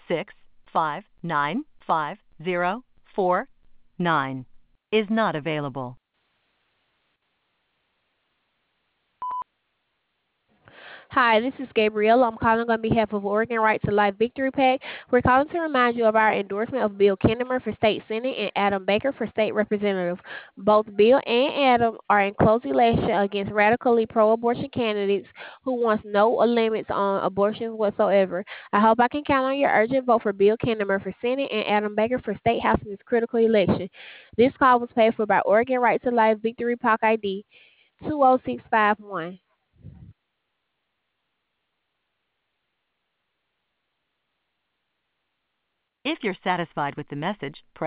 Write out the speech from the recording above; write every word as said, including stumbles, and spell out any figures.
six five nine five zero four nine is not available. Hi, this is Gabrielle. I'm calling on behalf of Oregon Right to Life Victory PAC. We're calling to remind you of our endorsement of Bill Kinderman for State Senate and Adam Baker for State Representative. Both Bill and Adam are in close election against radically pro-abortion candidates who wants no limits on abortions whatsoever. I hope I can count on your urgent vote for Bill Kinderman for Senate and Adam Baker for State House in this critical election. This call was paid for by Oregon Right to Life Victory PAC I D two zero six five one. If you're satisfied with the message, press